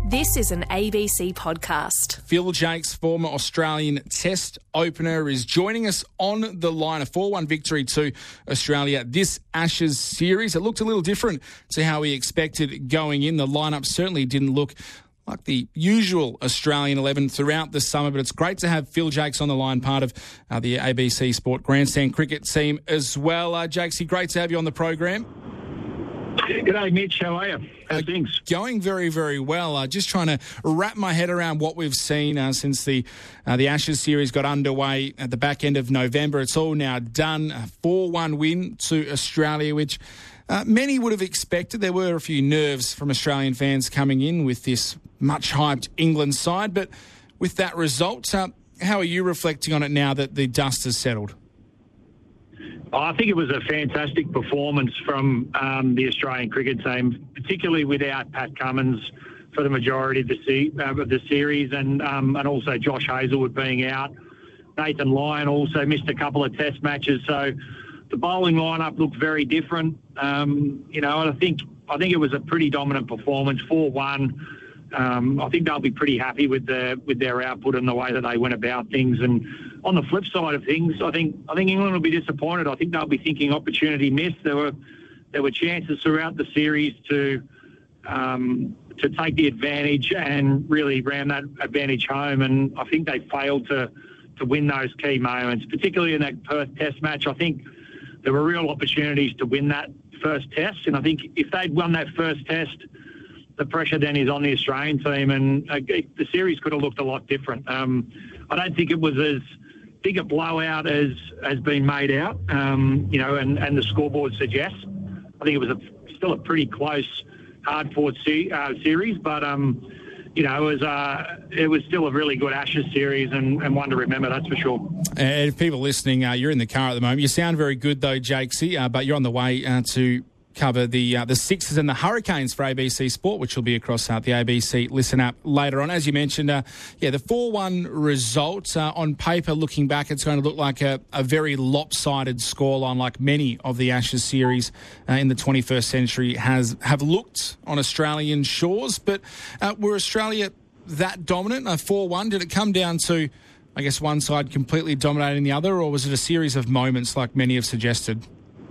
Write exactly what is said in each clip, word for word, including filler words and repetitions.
This is an A B C podcast. Phil Jakes, former Australian Test opener, is joining us on the line. A four one victory to Australia this Ashes series. It looked a little different to how we expected going in. The lineup certainly didn't look like the usual Australian eleven throughout the summer, but it's great to have Phil Jakes on the line, part of uh, the A B C Sport Grandstand cricket team as well. Uh, Jakesy, great to have you on the program. G'day, Mitch. How are you? How's uh, things? Going very, very well. Uh, just trying to wrap my head around what we've seen uh, since the uh, the Ashes series got underway at the back end of November. It's all now done. A four one win to Australia, which uh, many would have expected. There were a few nerves from Australian fans coming in with this much-hyped England side. But with that result, uh, how are you reflecting on it now that the dust has settled? I think it was a fantastic performance from um, the Australian cricket team, particularly without Pat Cummins for the majority of the, se- uh, of the series, and um, and also Josh Hazlewood being out. Nathan Lyon also missed a couple of Test matches, so the bowling lineup looked very different. Um, you know, and I think I think it was a pretty dominant performance, four one. Um, I think they'll be pretty happy with the with their output and the way that they went about things. And on the flip side of things, I think I think England will be disappointed. I think they'll be thinking opportunity missed. There were there were chances throughout the series to um, to take the advantage and really ram that advantage home. And I think they failed to to win those key moments, particularly in that Perth Test match. I think there were real opportunities to win that first Test, and I think if they'd won that first Test, the pressure then is on the Australian team, and uh, the series could have looked a lot different. Um, I don't think it was as big a blowout as has been made out, um, you know, and, and the scoreboard suggests. I think it was a, still a pretty close, hard-fought se- uh, series, but, um, you know, it was, uh, it was still a really good Ashes series and, and one to remember, that's for sure. And if people listening, uh, you're in the car at the moment. You sound very good, though, Jakesy, uh, but you're on the way uh, to cover the uh, the Sixers and the Hurricanes for A B C Sport, which will be across uh, the A B C Listen app later on. As you mentioned, uh, yeah, the four one result, uh, on paper, looking back, it's going to look like a, a very lopsided scoreline, like many of the Ashes series uh, in the twenty-first century has have looked on Australian shores. But uh, were Australia that dominant? A four one, did it come down to, I guess, one side completely dominating the other, or was it a series of moments like many have suggested?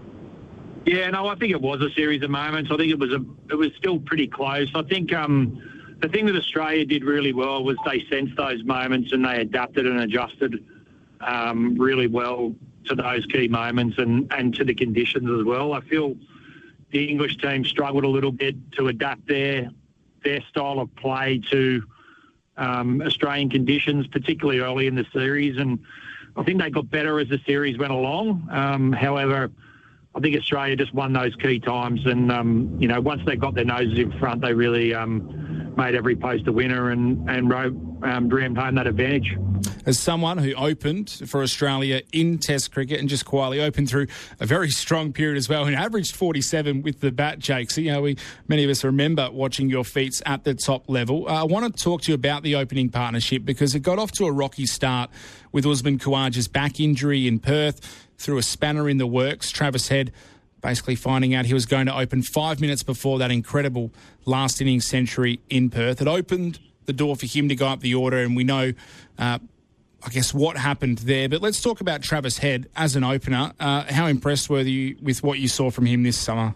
Yeah, no, I think it was a series of moments. I think it was a, it was still pretty close. I think um, the thing that Australia did really well was they sensed those moments and they adapted and adjusted um, really well to those key moments and, and to the conditions as well. I feel the English team struggled a little bit to adapt their their style of play to um, Australian conditions, particularly early in the series, and I think they got better as the series went along. Um, however, I think Australia just won those key times, and um, you know, once they got their noses in front, they really um, made every post a winner and and um, dreamed home that advantage. As someone who opened for Australia in Test cricket and just quietly opened through a very strong period as well, and averaged forty-seven with the bat, Jakesy, you know, we many of us remember watching your feats at the top level. Uh, I want to talk to you about the opening partnership because it got off to a rocky start with Usman Khawaja's back injury in Perth. Threw a spanner in the works. Travis Head basically finding out he was going to open five minutes before that incredible last innings century in Perth. It opened the door for him to go up the order, and we know, uh, I guess, what happened there. But let's talk about Travis Head as an opener. Uh, how impressed were you with what you saw from him this summer?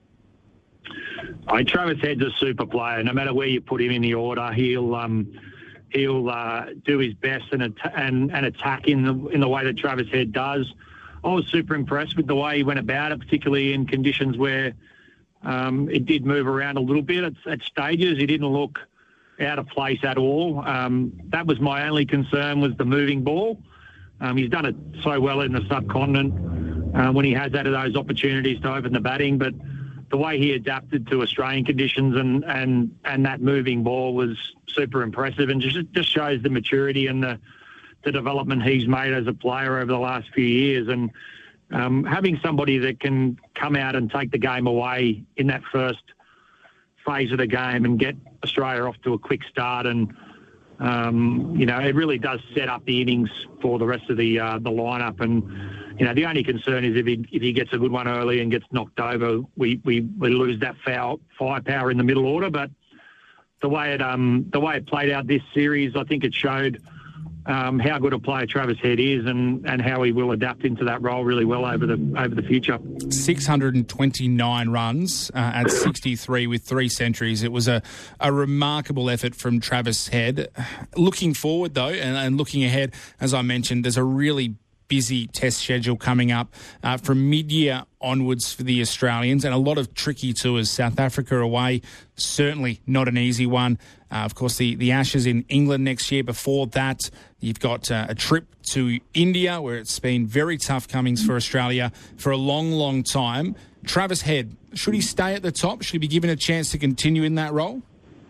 I mean, Travis Head's a super player. No matter where you put him in the order, he'll um, he'll uh, do his best and, at- and and attack in the in the way that Travis Head does. I was super impressed with the way he went about it, particularly in conditions where um, it did move around a little bit at, at stages. He didn't look out of place at all. Um, that was my only concern, was the moving ball. Um, he's done it so well in the subcontinent uh, when he has had those opportunities to open the batting, but the way he adapted to Australian conditions and, and, and that moving ball was super impressive, and just just shows the maturity and the the development he's made as a player over the last few years. And um, having somebody that can come out and take the game away in that first phase of the game and get Australia off to a quick start, and um, you know, it really does set up the innings for the rest of the uh, the lineup. And you know, the only concern is if he if he gets a good one early and gets knocked over, we we, we lose that foul firepower in the middle order. But the way it um, the way it played out this series, I think it showed um, how good a player Travis Head is, and, and how he will adapt into that role really well over the over the future. six hundred twenty-nine runs uh, at sixty-three with three centuries. It was a, a remarkable effort from Travis Head. Looking forward, though, and, and looking ahead, as I mentioned, there's a really busy test schedule coming up uh, from mid-year onwards for the Australians, and a lot of tricky tours. South Africa away, certainly not an easy one. Uh, of course, the, the Ashes in England next year. Before that, you've got uh, a trip to India, where it's been very tough comings for Australia for a long, long time. Travis Head, should he stay at the top? Should he be given a chance to continue in that role?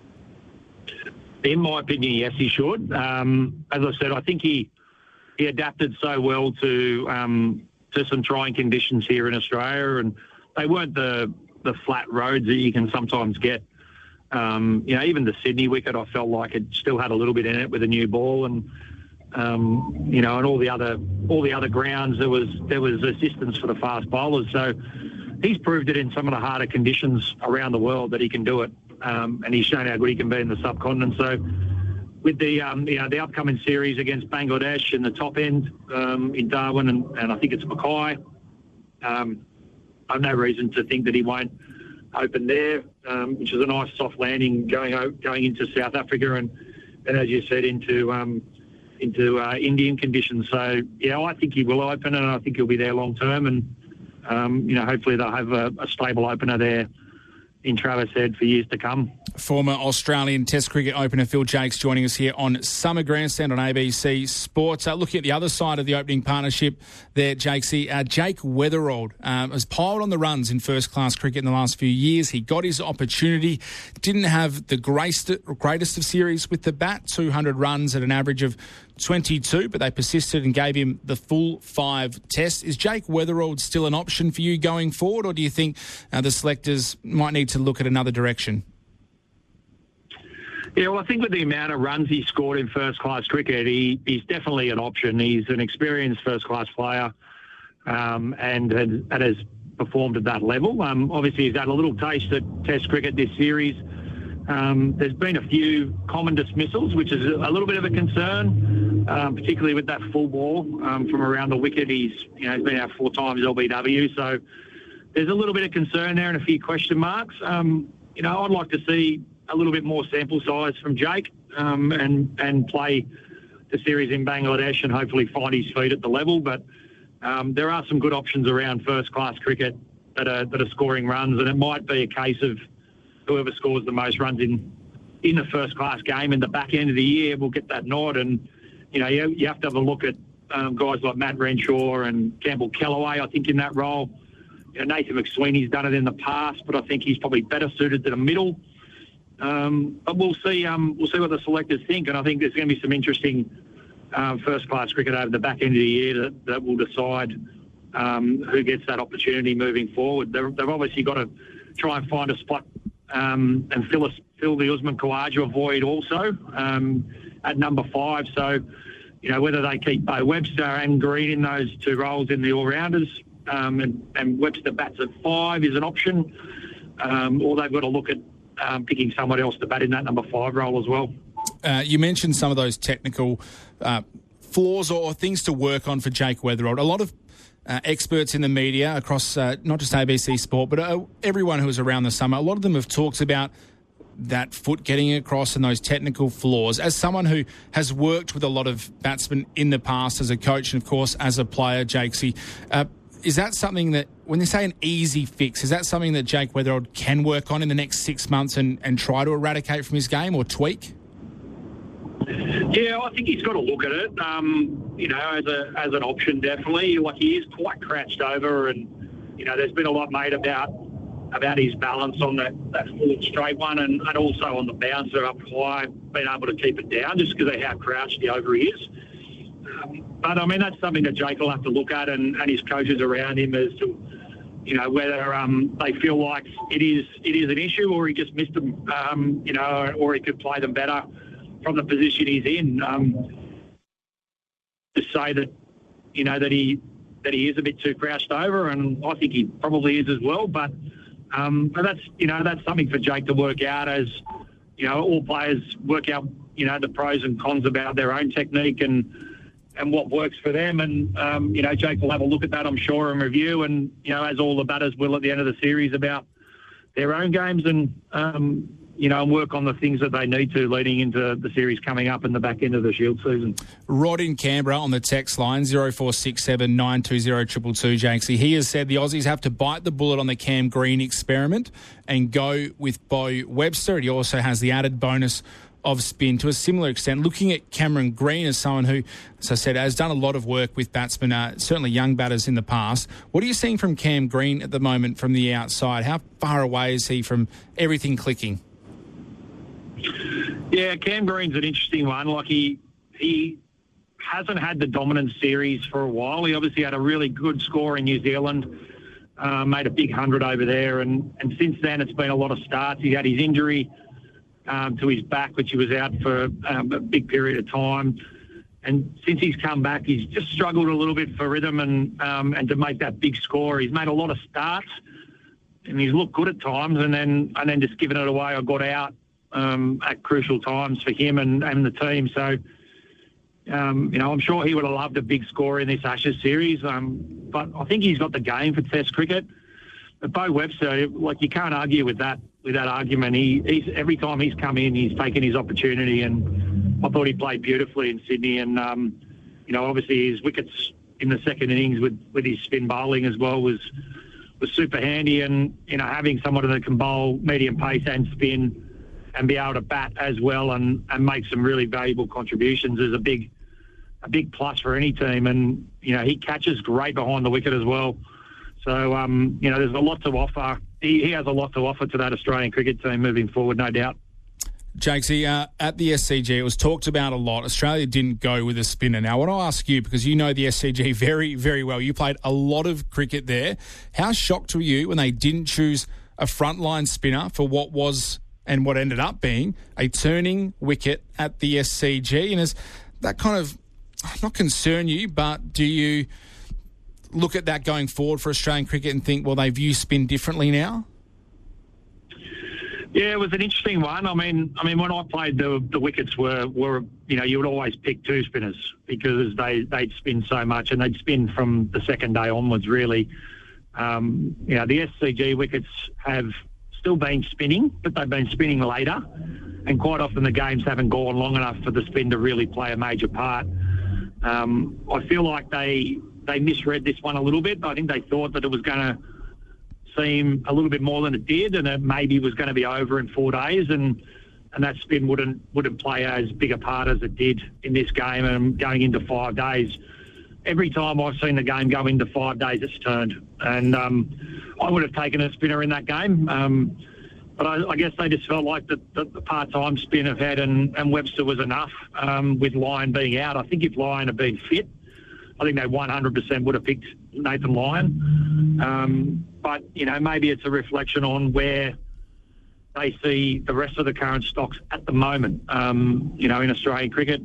In my opinion, yes, he should. Um, as I said, I think he he adapted so well to um, to some trying conditions here in Australia, and they weren't the the flat roads that you can sometimes get. Um, you know, even the Sydney wicket, I felt like it still had a little bit in it with a new ball, and um, you know, and all the other all the other grounds there was there was assistance for the fast bowlers. So he's proved it in some of the harder conditions around the world that he can do it, um, and he's shown how good he can be in the subcontinent. So with the um, you know the upcoming series against Bangladesh in the top end um, in Darwin, and, and I think it's Mackay, um, I have no reason to think that he won't open there, um, which is a nice soft landing going out, going into South Africa, and, and as you said, into um, into uh, Indian conditions. So yeah, I think he will open, and I think he'll be there long term, and um, you know hopefully they'll have a, a stable opener there in Travis Head for years to come. Former Australian Test cricket opener Phil Jakes joining us here on Summer Grandstand on A B C Sports. Uh, looking at the other side of the opening partnership there, Jakesy, uh, Jake Weatherald um, has piled on the runs in first-class cricket in the last few years. He got his opportunity, didn't have the greatest, greatest of series with the bat, two hundred runs at an average of twenty-two, but they persisted and gave him the full five tests. Is Jake Weatherald still an option for you going forward, or do you think uh, the selectors might need to look at another direction? Yeah, well, I think with the amount of runs he scored in first-class cricket, he, he's definitely an option. He's an experienced first-class player um, and, and, and has performed at that level. Um, obviously, he's had a little taste at Test cricket this series. Um, there's been a few common dismissals, which is a little bit of a concern, um, particularly with that full ball um, from around the wicket. He's, you know, he's been out four times L B W, so there's a little bit of concern there and a few question marks. Um, you know, I'd like to see a little bit more sample size from Jake um, and and play the series in Bangladesh and hopefully find his feet at the level. But um, there are some good options around first-class cricket that are that are scoring runs, and it might be a case of whoever scores the most runs in in the first-class game in the back end of the year will get that nod. And you know, you, you have to have a look at um, guys like Matt Renshaw and Campbell Kellaway, I think, in that role. You know, Nathan McSweeney's done it in the past, but I think he's probably better suited to the middle. Um, but we'll see. Um, we'll see what the selectors think, and I think there's going to be some interesting uh, first-class cricket over the back end of the year that, that will decide um, who gets that opportunity moving forward. They're, they've obviously got to try and find a spot um, and fill, a, fill the Usman Khawaja void also um, at number five. So, you know, whether they keep Bo Webster and Green in those two roles in the all-rounders, um, and, and Webster bats at five is an option, um, or they've got to look at Um, picking someone else to bat in that number five role as well. Uh, you mentioned some of those technical uh, flaws or, or things to work on for Jake Weatherald. A lot of uh, experts in the media across uh, not just A B C Sport, but uh, everyone who was around the summer, a lot of them have talked about that foot getting across and those technical flaws. As someone who has worked with a lot of batsmen in the past as a coach and, of course, as a player, Jakesy, uh, is that something that, when they say an easy fix, is that something that Jake Weatherald can work on in the next six months and, and try to eradicate from his game or tweak? Yeah, I think he's got to look at it, um, you know, as a as an option, definitely. Like, he is quite crouched over, and, you know, there's been a lot made about about his balance on that, that forward straight one, and, and also on the bouncer up high, being able to keep it down just because of how crouched the over he is. Um, but, I mean, that's something that Jake will have to look at, and, and his coaches around him as to, you know, whether um, they feel like it is it is an issue, or he just missed them, um, you know, or he could play them better from the position he's in. Um, to say that, you know, that he that he is a bit too crouched over, and I think he probably is as well. But, um, but that's, you know, that's something for Jake to work out as you know, all players work out, you know, the pros and cons about their own technique and and what works for them. And, um, you know, Jake will have a look at that, I'm sure, and review. And, you know, as all the batters will at the end of the series about their own games and, um, you know, and work on the things that they need to leading into the series coming up in the back end of the Shield season. Rod in Canberra on the text line, zero four six seven nine two zero two two two, Jakesy. He has said the Aussies have to bite the bullet on the Cam Green experiment and go with Bo Webster. He also has the added bonus of spin to a similar extent. Looking at Cameron Green as someone who, as I said, has done a lot of work with batsmen, uh, certainly young batters in the past. What are you seeing from Cam Green at the moment from the outside? How far away is he from everything clicking? Yeah, Cam Green's an interesting one. Like he he hasn't had the dominant series for a while. He obviously had a really good score in New Zealand, uh, made a big hundred over there, and, and since then it's been a lot of starts. He had his injury um, to his back, which he was out for um, a big period of time. And since he's come back, he's just struggled a little bit for rhythm and um, and to make that big score. He's made a lot of starts, and he's looked good at times, and then and then just given it away or got out um, at crucial times for him and, and the team. So, um, you know, I'm sure he would have loved a big score in this Ashes series, um, but I think he's got the game for Test cricket. But Bo Webster, like, you can't argue with that with that argument. He he's every time he's come in, he's taken his opportunity, and I thought he played beautifully in Sydney. And um, you know, obviously his wickets in the second innings with, with his spin bowling as well was was super handy. And you know, having someone that can bowl medium pace and spin and be able to bat as well and, and make some really valuable contributions is a big a big plus for any team. And you know, he catches great behind the wicket as well. So, um, you know, there's a lot to offer. He, he has a lot to offer to that Australian cricket team moving forward, no doubt. Jakesy, uh, at the S C G, it was talked about a lot. Australia didn't go with a spinner. Now, I want to ask you, because you know the S C G very, very well. You played a lot of cricket there. How shocked were you when they didn't choose a frontline spinner for what was and what ended up being a turning wicket at the S C G? And does that kind of not concern you, but do you look at that going forward for Australian cricket and think, well, they view spin differently now? Yeah, it was an interesting one. I mean, I mean, when I played, the the wickets were, were you know, you would always pick two spinners because they they'd spin so much, and they'd spin from the second day onwards. Really, um, you know, the S C G wickets have still been spinning, but they've been spinning later, and quite often the games haven't gone long enough for the spin to really play a major part. Um, I feel like they they misread this one a little bit. I think they thought that it was going to seem a little bit more than it did, and it maybe was going to be over in four days, and and that spin wouldn't wouldn't play as big a part as it did in this game. And going into five days, every time I've seen the game go into five days, it's turned. And um, I would have taken a spinner in that game, um, but I, I guess they just felt like the, the, the part-time spin have had and, and Webster was enough um, with Lyon being out. I think if Lyon had been fit, I think they one hundred percent would have picked Nathan Lyon. Um, but, you know, maybe it's a reflection on where they see the rest of the current stocks at the moment, um, you know, in Australian cricket,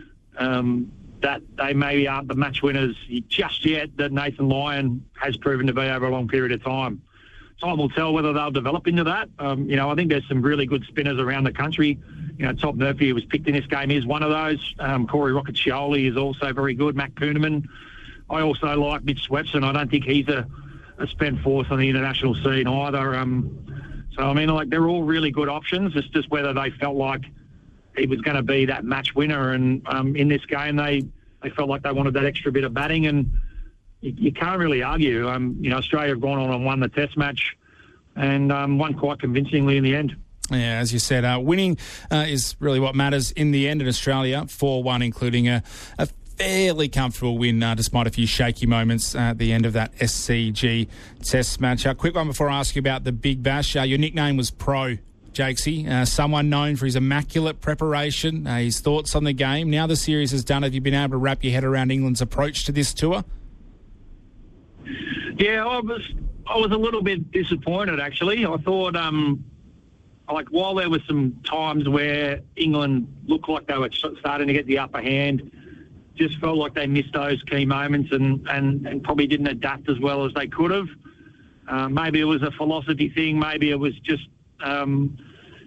um, that they maybe aren't the match winners just yet that Nathan Lyon has proven to be over a long period of time. Time will tell whether they'll develop into that. Um, you know, I think there's some really good spinners around the country. You know, Todd Murphy, who was picked in this game, is one of those. Um, Corey Rocket-Scioli is also very good. Matt Kuhneman. I also like Mitch Swepson. I don't think he's a, a spent force on the international scene either. Um, so, I mean, like, they're all really good options. It's just whether they felt like he was going to be that match winner. And um, in this game, they, they felt like they wanted that extra bit of batting. And you, you can't really argue. Um, you know, Australia have gone on and won the Test match and um, won quite convincingly in the end. Yeah, as you said, uh, winning uh, is really what matters in the end in Australia. four one, including a, a fairly comfortable win, uh, despite a few shaky moments at the end of that S C G Test match. A uh, quick one before I ask you about the Big Bash. Uh, your nickname was Pro, Jakesy, uh, someone known for his immaculate preparation, uh, his thoughts on the game. Now the series is done, have you been able to wrap your head around England's approach to this tour? Yeah, I was I was a little bit disappointed, actually. I thought... Um, Like, while there were some times where England looked like they were starting to get the upper hand, just felt like they missed those key moments and, and, and probably didn't adapt as well as they could have. Uh, maybe it was a philosophy thing. Maybe it was just, um,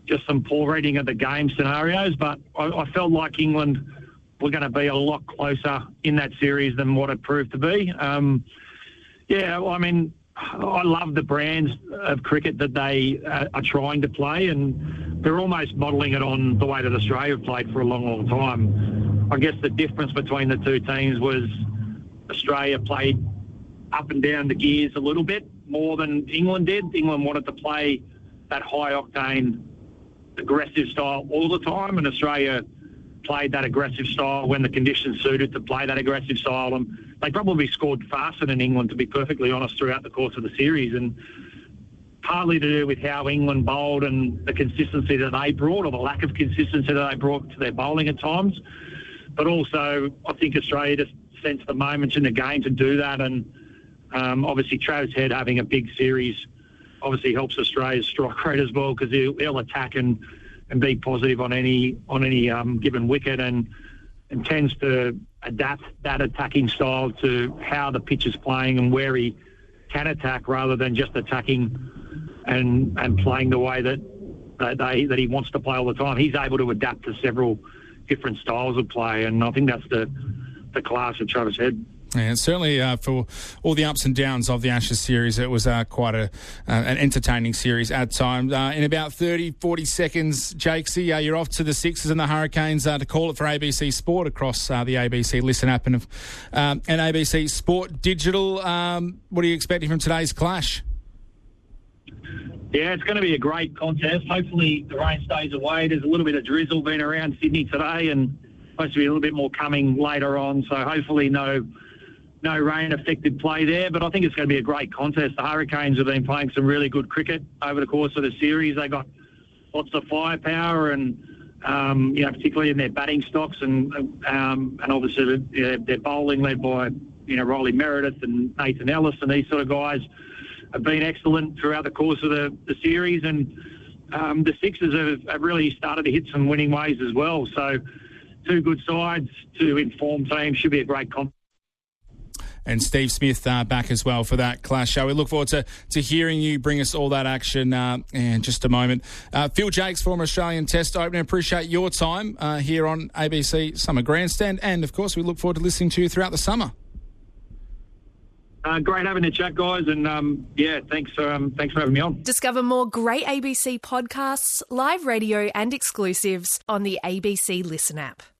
just some poor reading of the game scenarios. But I, I felt like England were going to be a lot closer in that series than what it proved to be. Um, yeah, I mean, I love the brands of cricket that they uh, are trying to play, and they're almost modelling it on the way that Australia have played for a long, long time. I guess the difference between the two teams was Australia played up and down the gears a little bit more than England did. England wanted to play that high-octane, aggressive style all the time, and Australia played that aggressive style when the conditions suited to play that aggressive style. And they probably scored faster than England, to be perfectly honest, throughout the course of the series. And partly to do with how England bowled and the consistency that they brought, or the lack of consistency that they brought to their bowling at times. But also, I think Australia just sensed the moments in the game to do that. And um, obviously, Travis Head having a big series obviously helps Australia's strike rate as well, because he'll, he'll attack and and be positive on any on any um, given wicket, and and tends to adapt that attacking style to how the pitch is playing and where he can attack, rather than just attacking and and playing the way that that, they, that he wants to play all the time. He's able to adapt to several different styles of play, and I think that's the the class of Travis Head. Yeah, certainly uh, for all the ups and downs of the Ashes series, it was uh, quite a, uh, an entertaining series at times. Uh, in about thirty, forty seconds, Jakesy, uh, you're off to the Sixers and the Hurricanes uh, to call it for A B C Sport across uh, the A B C Listen app and, um, and A B C Sport Digital. Um, what are you expecting from today's clash? Yeah, it's going to be a great contest. Hopefully the rain stays away. There's a little bit of drizzle been around Sydney today, and supposed to be a little bit more coming later on. So hopefully no... No rain-affected play there, but I think it's going to be a great contest. The Hurricanes have been playing some really good cricket over the course of the series. They got lots of firepower, and um, you know, particularly in their batting stocks, and um, and obviously their, their bowling, led by you know Riley Meredith and Nathan Ellis, and these sort of guys have been excellent throughout the course of the, the series. And um, the Sixers have, have really started to hit some winning ways as well. So two good sides, two informed teams. Should be a great contest. And Steve Smith uh, back as well for that clash. Uh, we look forward to, to hearing you bring us all that action uh, in just a moment. Uh, Phil Jakes, former Australian Test opener, appreciate your time uh, here on A B C Summer Grandstand. And, of course, we look forward to listening to you throughout the summer. Uh, great having a chat, guys. And, um, yeah, thanks, um, thanks for having me on. Discover more great A B C podcasts, live radio and exclusives on the A B C Listen app.